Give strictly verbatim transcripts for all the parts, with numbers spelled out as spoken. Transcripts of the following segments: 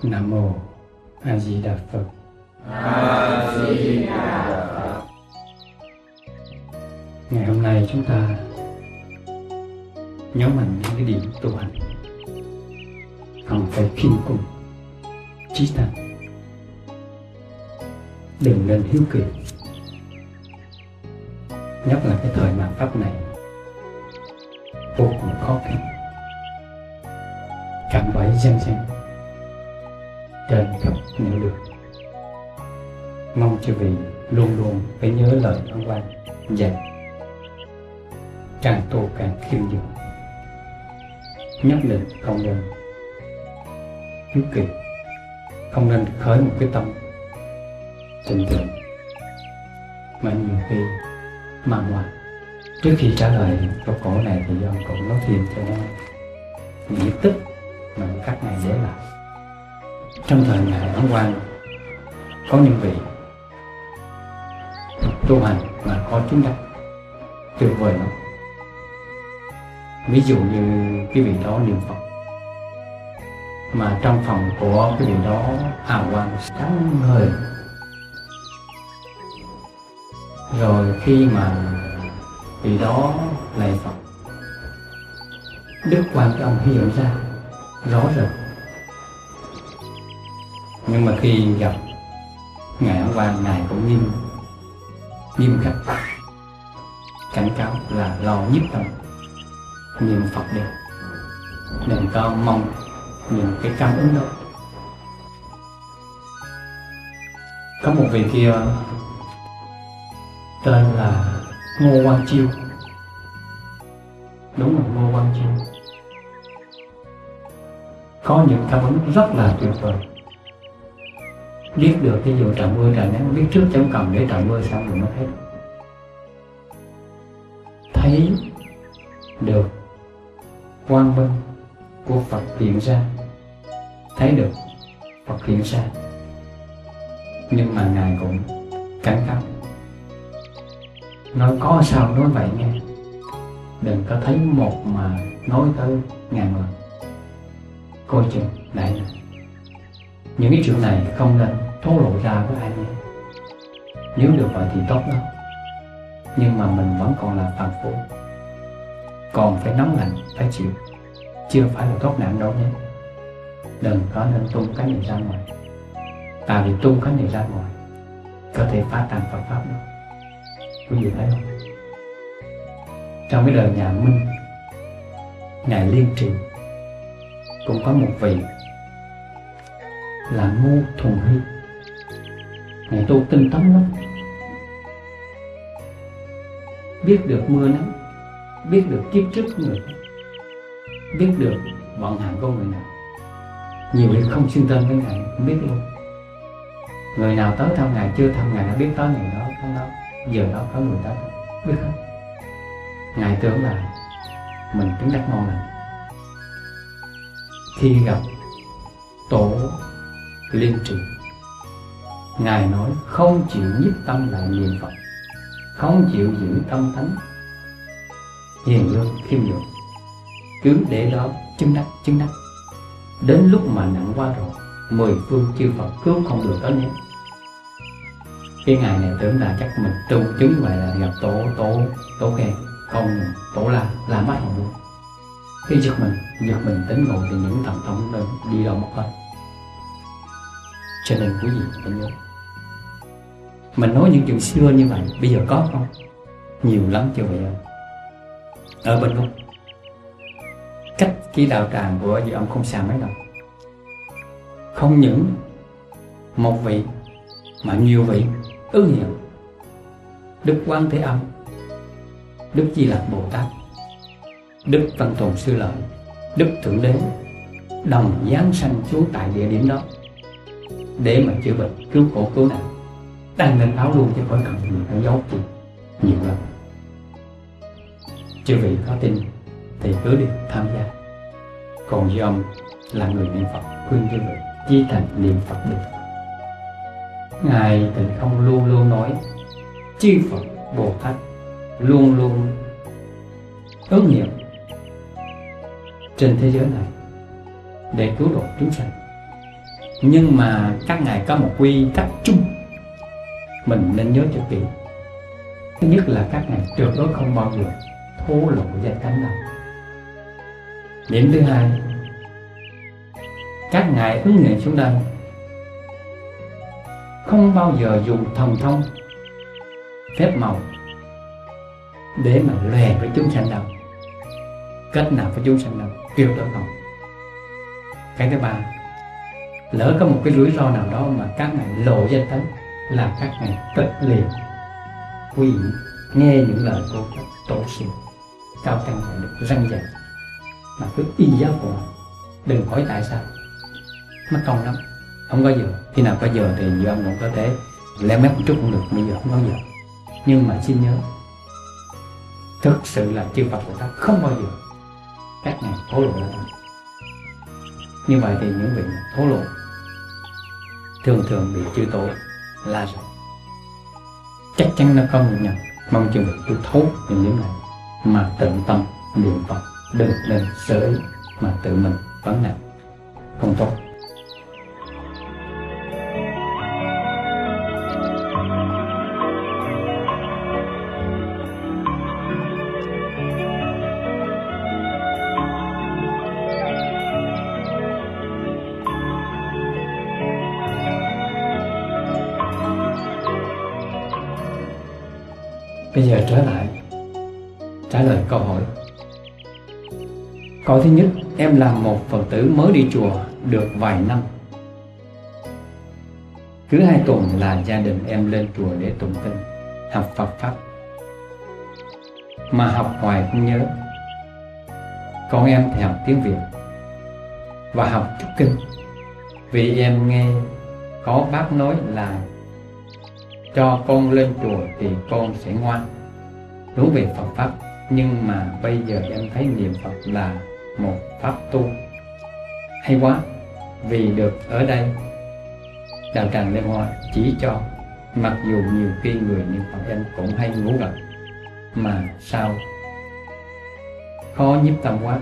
Nam mô A Di Đà Phật. A Di Đà Phật. Ngày hôm nay chúng ta nhớ mạnh những cái điểm tu hành cần phải khiêm cung, chí thành, đừng nên hiếu kỳ. Nhất là cái thời mạt Pháp này vô cùng khó khăn, cạm bẫy gian gian trên khắp nẻo đường. Mong chư vị luôn luôn phải nhớ lời Ấn Quang dạy: càng tu càng khiêm nhường, nhất định không nên hiếu kỳ, không nên khởi một cái tâm trình tượng mà nhiều khi màng ngoài. Trước khi trả lời câu cổ này thì do cũng nói thêm cho nó nghĩa tích mà các ngài để lại. Trong thời ngài Ấn Quang có những vị tu hành mà có chứng đắc tuyệt vời lắm. Ví dụ như cái vị đó niệm Phật mà trong phòng của cái vị đó hào quang sáng ngời, rồi khi mà vị đó lạy Phật, đức Quan Âm hiện ra rõ rệt. Nhưng mà khi gặp ngài Ấn Quang, ngài cũng nghiêm nghiêm khắc cảnh cáo là lo nhiếp tâm, niệm Phật đi, đừng có mong những cái cảm ứng đó. Có một vị kia tên là Ngô Quang Chiêu, đúng là Ngô Quang Chiêu, có những cảm ứng rất là tuyệt vời. Biết được cái vụ trời mưa trời nắng, biết trước chống cầm để trời mưa xong rồi mới thấy. Thấy được quang minh của Phật hiện ra, thấy được Phật hiện ra, nhưng mà ngài cũng cảnh cáo, nói có sao nói vậy nghe, đừng có thấy một mà nói tới ngàn lần, coi chừng đại này. Những cái chuyện này không nên thổ lộ ra với ai nghe. Nếu được vậy thì tốt lắm, nhưng mà mình vẫn còn là phàm phu, còn phải nóng lạnh, phải chịu, chưa phải là tốt nạn đâu nhé. Đừng có nên tung cái này ra ngoài, tại vì tung cái này ra ngoài có thể phá tan Phật Pháp đó. Quý vị thấy không? Trong cái đời nhà Minh, ngài Liên Trì cũng có một vị là Ngô Thuần Hy. Ngài tu tinh tấn lắm, biết được mưa nắng, biết được kiếp trước của người, biết được vận hạn của người nào. Nhiều người không xưng tên với ngài, không biết luôn. Người nào tới thăm ngài, chưa thăm ngài đã biết tới ngày đó, tháng đó, giờ đó có người tới, biết hết. Ngài tưởng là mình chứng đắc ngon lành. Khi gặp tổ Liên Trì, ngài nói không chịu nhiếp tâm lại niệm Phật, không chịu giữ tâm thánh, hiền lương khiêm nhường, cứ để đó chứng đắc chứng đắc. Đến lúc mà nặng quá rồi, mười phương chư Phật cứu không được tới nhé. Cái ngày này tưởng là chắc mình tu chứng vậy là gặp tổ tổ tổ khen, không tổ la làm bắt hồn luôn. Khi giật mình giật mình tỉnh ngộ thì những thần thông đó đi đâu mất hết. Cho nên quý vị phải nhớ, mình nói những chuyện xưa như vậy bây giờ có không? Nhiều lắm chưa vậy không? Ở bên Úc, cách cái đạo tràng của vị ông không xa mấy đâu. Không những một vị mà nhiều vị ứng hiện. Đức Quan Thế Âm, Đức Di Lặc Bồ Tát, Đức Văn Tồn Sư Lợi, Đức Thượng Đế đồng giáng sanh xuống tại địa điểm đó để mà chữa bệnh, cứu khổ cứu nạn. Đăng lên báo luôn chứ khỏi cần gì phải giấu gì nhiều lắm. Chư vị có tin thì cứ đi tham gia. Còn với ông là người niệm Phật, khuyên chư vị chí thành niệm Phật được. Ngài Tịnh Không luôn luôn nói chư Phật Bồ Tát luôn luôn ứng nghiệm trên thế giới này để cứu độ chúng sanh. Nhưng mà các ngài có một quy tắc chung mình nên nhớ cho kỹ. Thứ nhất là các ngài tuyệt đối không bao giờ thô lộ danh tánh đâu. Điểm thứ hai, các ngài ứng nguyện xuống đây không bao giờ dùng thần thông phép màu để mà lòe với chúng sanh đâu, kết nào với chúng sanh đâu, tuyệt đối không. Cái thứ ba, lỡ có một cái rủi ro nào đó mà các ngài lộ danh tánh là các ngài tịch liền quy y nghe những lời của các tổ sư cao tăng này được răng dạy, mà cứ y giáo của họ, đừng hỏi tại sao, mất công lắm. Không có giờ, khi nào có giờ thì giờ ông cũng có thể leo mép một chút cũng được, bây giờ không có giờ. Nhưng mà xin nhớ, thực sự là chư Phật của ta không bao giờ các ngài thổ lộ ra. Như vậy thì những vị thổ lộ thường thường bị chư tổ la rồi. Chắc chắn nó có nguyên nhân. Mong chư vị cứ thấu những những này mà tận tâm niệm Phật, đừng nên sở ý mà tự mình vấn nạn không tốt. Bây giờ trở lại trả lời câu hỏi. Câu thứ nhất, em là một Phật tử mới đi chùa được vài năm. Cứ hai tuần là gia đình em lên chùa để tụng kinh, học Phật Pháp. Mà học hoài không nhớ. Con em thì học tiếng Việt và học chút kinh. Vì em nghe có bác nói là cho con lên chùa thì con sẽ ngoan, đúng về Phật Pháp. Nhưng mà bây giờ em thấy niệm Phật là một pháp tu hay quá. Vì được ở đây đạo tràng Lê Hoa chỉ cho, mặc dù nhiều khi người niệm Phật em cũng hay ngủ gật, mà sao khó nhiếp tâm quá.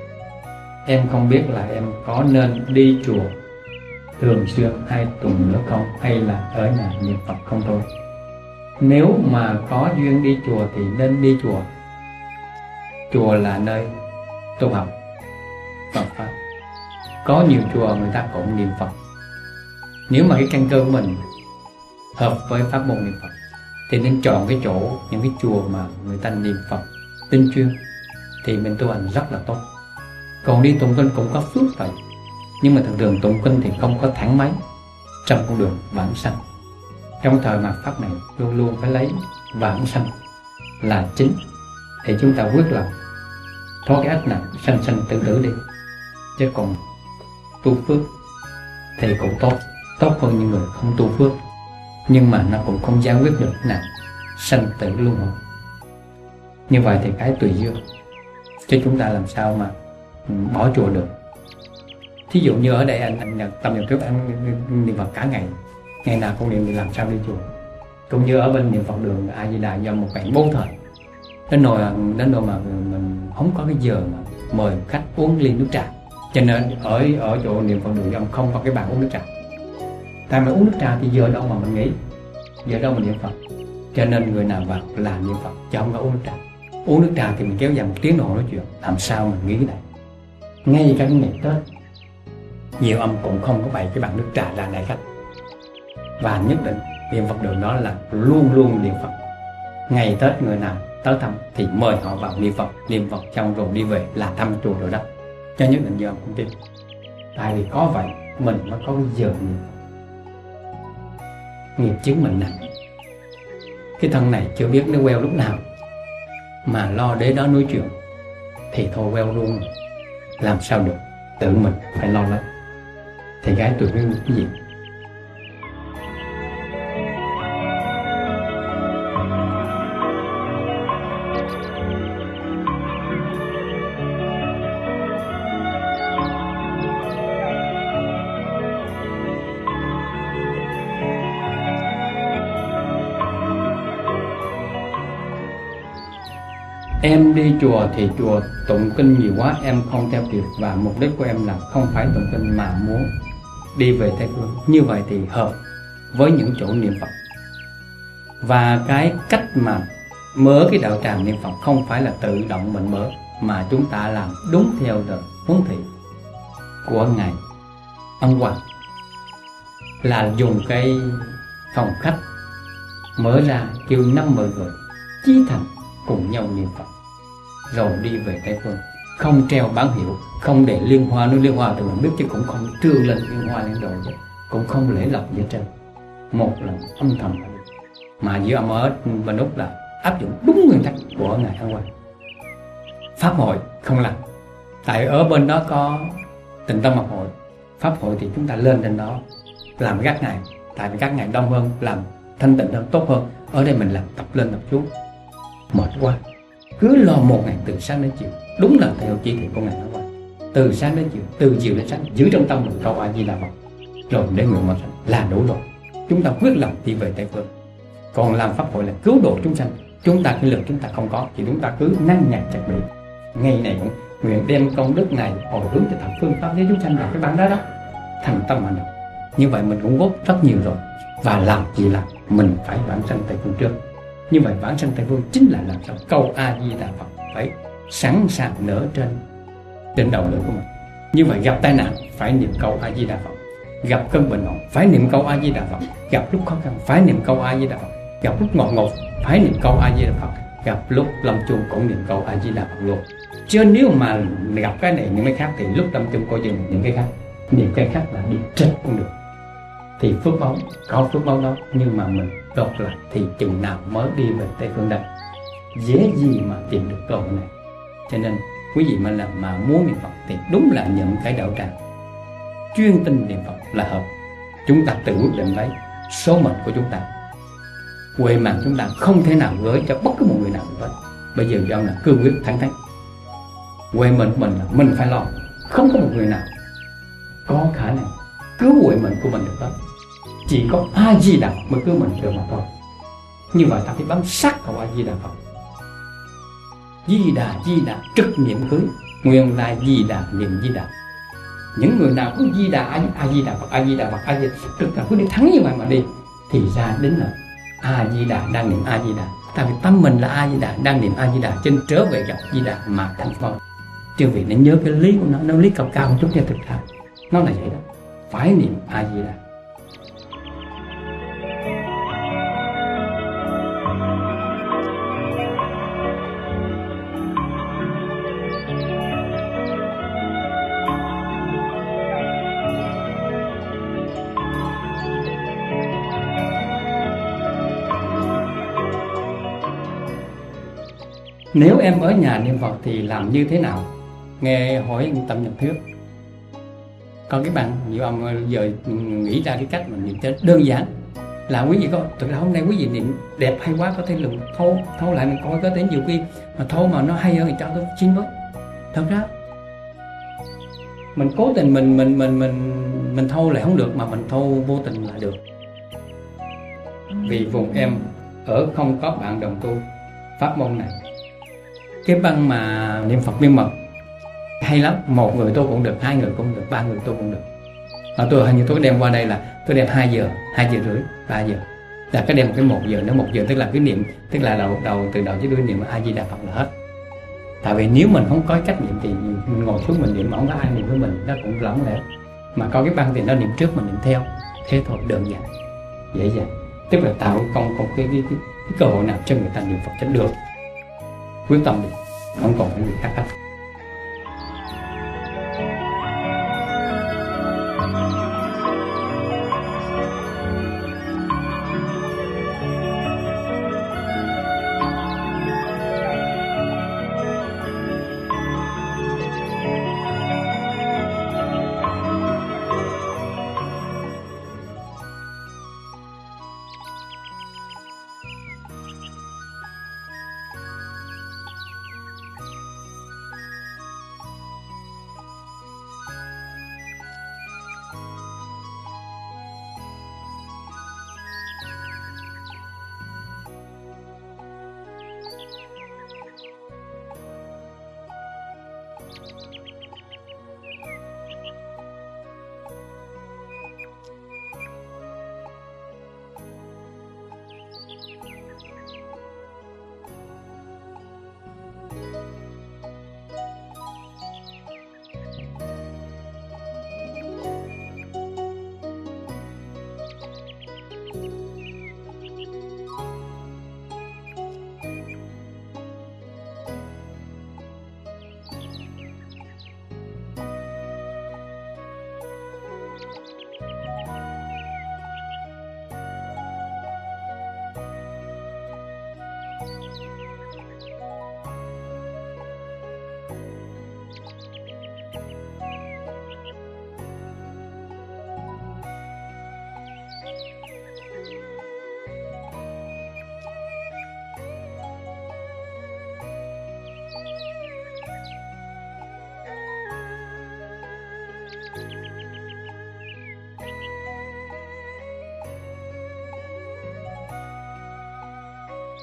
Em không biết là em có nên đi chùa thường xuyên hai tuần nữa không, hay là ở nhà niệm Phật không thôi. Nếu mà có duyên đi chùa thì nên đi chùa. Chùa là nơi tu học Phật Pháp. Có nhiều chùa người ta cũng niệm Phật. Nếu mà cái căn cơ của mình hợp với pháp môn niệm Phật thì nên chọn cái chỗ, những cái chùa mà người ta niệm Phật tinh chuyên thì mình tu hành rất là tốt. Còn đi tụng kinh cũng có phước vậy, nhưng mà thường thường tụng kinh thì không có thẳng máy trong con đường vãng sanh. Trong thời mạt Pháp này luôn luôn phải lấy vãng sanh là chính, thì chúng ta quyết lòng thoát cái ách này, sanh sanh tử tử đi. Chứ còn tu phước thì cũng tốt, tốt hơn những người không tu phước, nhưng mà nó cũng không giải quyết được nào sanh tử luân hồi. Như vậy thì cái tùy duyên, chứ chúng ta làm sao mà bỏ chùa được. Thí dụ như ở đây anh, anh Nhật, tầm Nhật trước anh niệm Phật cả ngày, ngày nào cũng niệm thì làm sao đi chùa. Cũng như ở bên niệm Phật đường A Di Đà do một bạn bốn thời, đến nỗi đến nỗi mà mình không có cái giờ mà mời khách uống ly nước trà, cho nên ở ở chỗ niệm Phật đường ông không có cái bàn uống nước trà. Tại mà uống nước trà thì giờ đâu mà mình nghĩ, giờ đâu mà niệm Phật. Cho nên người nào vào là niệm Phật chứ không có uống nước trà. Uống nước trà thì mình kéo dài một tiếng đồng hồ nói chuyện, làm sao mình nghĩ cái này. Ngay cả cái ngày Tết nhiều ông cũng không có bày cái bàn nước trà ra đại khách, và nhất định niệm Phật đường đó là luôn luôn niệm Phật. Ngày Tết người nào tới thăm thì mời họ vào niệm Phật, niệm Phật xong rồi đi về là thăm chùa rồi đó, cho nhất định giờ ông cũng tin. Tại vì có vậy mình mới có cái giờ niệm Phật. Nghiệp chứng mình nặng, cái thân này chưa biết nó queo lúc nào, mà lo để đó nói chuyện thì thôi queo luôn, làm sao được, tự mình phải lo lấy. Thì gái tôi biết cái gì. Em đi chùa thì chùa tụng kinh nhiều quá, em không theo kịp, và mục đích của em là không phải tụng kinh mà muốn đi về Tây Phương. Như vậy thì hợp với những chỗ niệm Phật. Và cái cách mà mở cái đạo tràng niệm Phật không phải là tự động mình mở, mà chúng ta làm đúng theo lời huấn thị của Ngài Ân Hoàng, là dùng cái phòng khách mở ra kêu năm mươi người chí thành cùng nhau niệm Phật rồi đi về Tây Phương. Không treo bán hiệu, không để liên hoa. Nếu liên hoa thì mình biết chứ cũng không trương lên liên hoa lên đồ chứ, cũng không lễ lộc gì trên. Một là âm thầm, mà giữa âm ở Bên Úc là áp dụng đúng nguyên tắc của Ngài Ân Hoàng. Pháp hội không làm, tại ở bên đó có Tịnh Tâm Học Hội. Pháp hội thì chúng ta lên trên đó làm các ngày, tại vì các ngày đông hơn, làm thanh tịnh hơn, tốt hơn. Ở đây mình làm tập lên tập xuống mệt quá, cứ lo một ngày từ sáng đến chiều. Đúng là theo chỉ thị của Ngài Ân Hoàng, từ sáng đến chiều, từ chiều đến sáng, giữ trong tâm mình câu A Di Đà Phật rồi để nguyện một sanh là đủ rồi. Chúng ta quyết lòng đi về Tây Phương. Còn làm pháp hội là cứu độ chúng sanh, chúng ta cái lực chúng ta không có thì chúng ta cứ năng nhạc chặt bị. Ngày này cũng nguyện đem công đức này hồi hướng cho thập phương pháp giới chúng sanh vào cái bản đó đó, thành tâm hành động. Như vậy mình cũng góp rất nhiều rồi. Và làm gì làm, mình phải vãng sanh Tây Phương trước. Như vậy vãng sanh Tây Phương chính là làm sao câu A Di Đà Phật phải sẵn sàng nở trên trên đầu lưỡi của mình. Như vậy gặp tai nạn phải niệm câu A Di Đà Phật, gặp cơn bệnh nặng phải niệm câu A Di Đà Phật, gặp lúc khó khăn phải niệm câu A Di Đà Phật, gặp lúc ngọt ngột phải niệm câu A Di Đà Phật, gặp lúc lâm chung cũng niệm câu A Di Đà Phật luôn. Chứ nếu mà gặp cái này những cái khác thì lúc lâm chung coi chừng những cái khác, niệm cái khác là đi trật cũng được. Thì phước báo có phước báo đó, nhưng mà mình đột lại thì chừng nào mới đi về Tây Phương đây, dễ gì mà tìm được cơ hội này. Cho nên quý vị mà làm mà muốn niệm Phật thì đúng là nhận cái đạo tràng chuyên tinh niệm Phật là hợp. Chúng ta tự quyết định lấy số mệnh của chúng ta. Huệ mạng chúng ta không thể nào gửi cho bất cứ một người nào được hết. Bây giờ do là cương quyết thẳng thắn. Huệ mệnh của mình là mình phải lo, không có một người nào có khả năng cứu huệ mệnh của mình được hết. Chỉ có A Di Đà Phật mới cứu mình được mà thôi. Như vậy ta phải bám sát vào A Di Đà Phật. Di Đà Di Đà trực niệm cưới, nguyên lai Di Đà niệm Di Đà. Những người nào có Di Đà A Di Đà Phật, A Di Đà Phật, A Di Đà Phật, trực là cứ đi thắng như vậy mà đi, thì ra đến là A Di Đà đang niệm A Di Đà. Tại vì tâm mình là A Di Đà đang niệm A Di Đà, trên trở về gặp Di Đà mà thành Phật. Chứ vì nên nhớ cái lý của nó, nó lý cao cao một chút cho thực ra nó là vậy đó, phải niệm A Di Đà. Nếu em ở nhà niệm Phật thì làm như thế nào? Nghe hỏi Tâm Nhật Thuyết. Còn cái bạn nhiều ông giờ nghĩ ra cái cách mình niệm cho đơn giản là quý vị có, thực ra hôm nay quý vị niệm đẹp hay quá, có thể lùng thâu thâu lại mình coi, có thể nhiều khi mà thâu mà nó hay hơn thì cho tôi xin với. Thật ra mình cố tình mình mình mình mình mình thâu lại không được, mà mình thâu vô tình là được. Vì vùng em ở không có bạn đồng tu pháp môn này. Cái băng mà niệm Phật miên mật hay lắm, một người tôi cũng được, hai người cũng được, ba người tôi cũng được. Mà tôi hình như tôi đem qua đây là tôi đem hai giờ, hai giờ rưỡi, ba giờ. Là cái đem cái một giờ, nếu một giờ tức là cái niệm, tức là đầu đầu từ đầu tới đuôi niệm A Di Đà Phật là hết. Tại vì nếu mình không có cách niệm thì mình ngồi xuống mình niệm mà không có ai niệm với mình, nó cũng lỏng lẻo. Mà có cái băng thì nó niệm trước mình niệm theo, thế thôi, đơn giản, dễ dàng. Tức là tạo công công cái, cái, cái, cái cơ hội nào cho người ta niệm Phật cho được, quyết tâm đi, không còn cái gì khác hết.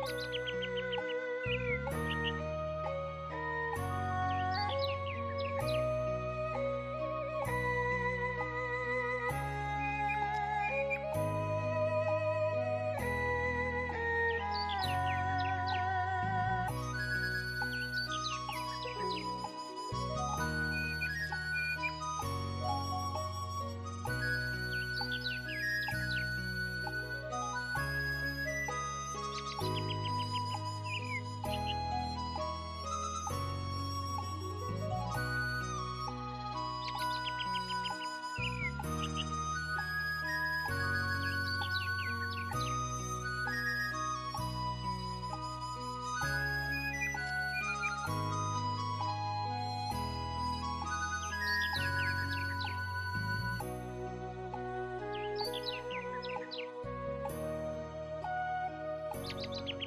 Thank you.